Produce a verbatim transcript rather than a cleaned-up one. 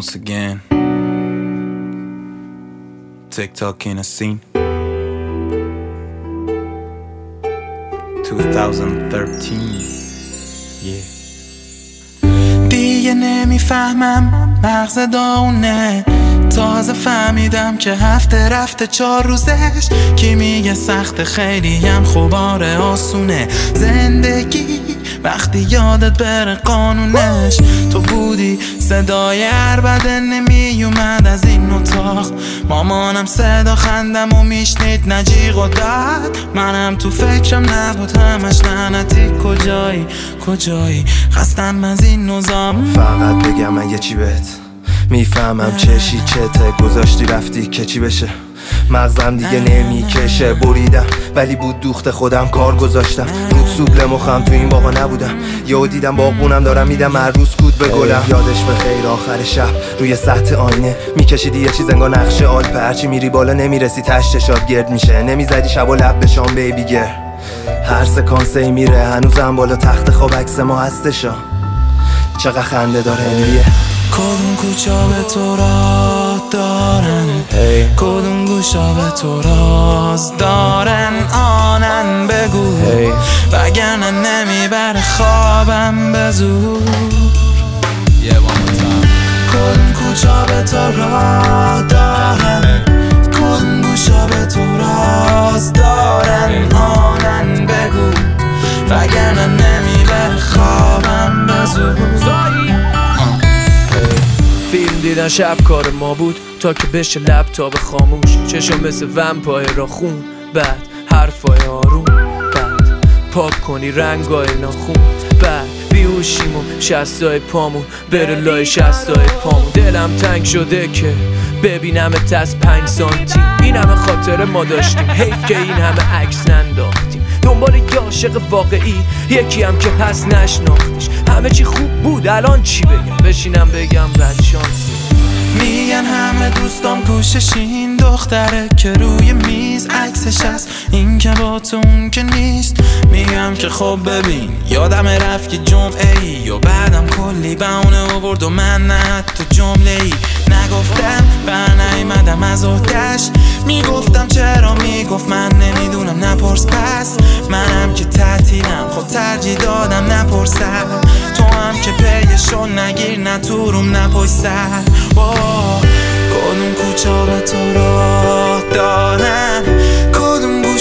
once again. TikTok in a scene. twenty thirteen. Yeah. دیگه نمیفهمم مغز داونه، تازه فهمیدم که هفته رفته چهار روزش. کی میگه سخت خیلی هم خوباره آسونه زندگی وقتی یادت بره قانونش. تو بودی صدای عربده نمیومد از این اتاق، مامانم صدا خندم و میشنید نجیغ و داد. منم تو فکرم نبود همش لعنتی کجایی کجایی خستم از این نظام. فقط بگم من یه چی بهت میفهمم چشی چته گذاشتی رفتی که چی بشه. مغزم دیگه نمیکشه بریدم ولی بود دوخت خودم کار گذاشتم. رود سوبل مخم تو این باغا نبودم، یهو دیدم باغبونم دارم میدم عروس کود به گلم. یادش به خیر آخر شب روی سطح آینه میکشیدی یه چیز انگار نقشه آلپ، هرچی میری بالا نمیرسی تشت شاد گرد میشه. نمیزدی شب و لب به شام بیبی گر، هر سکانسی میره هنوزم بالا تخت خواب عکس ما هستشا. چقدر خنده داره انویه. کدوم کوچا به تو راه دارن، hey. کدوم گوشا به تو راز دارن. آنن بگو hey. وگرنه نمیبره خوابم به زور. yeah, کدوم کوچا به تو راه دارن، کدوم گوشا به تو راز دارن. آنن بگو وگرنه نمیبره خوابم به زور. فیلم دیدن شب کار ما بود تا که بشه لپتاپ خاموش. چشم مثل ومپایر را خون، بعد حرفای آروم، بعد پاک کنی رنگای ناخون، بعد بیهوشیم و شستای پامون بره لای شستای پامون. دلم تنگ شده که ببینمت از پنج سانتی. این همه خاطره ما داشتیم، حیف که این همه عکس ننداختیم. دنبال یه عاشق واقعی یکی هم که هست نشناختیش. همه چی خوب بود الان چی بگم، بشینم بگم بد شانسی. میگن همه دوستام کوشش این دختره که روی میز عکسش هست، این که با تو اون که نیست. میگم که خب ببین یادم رفت که جمعه ای و بعدم کلی بهونه آورد و من نه تو جمله ای نگفتم بر نیومدم از آتش. میگفتم چرا میگفت من نمیدونم نپرس، پس منم که تعطیلم خب ترجیح دادم نپرسم. تو هم که پیشو نگیر نه تو روم نپویسر. کدوم کوچا به تو راه دارن،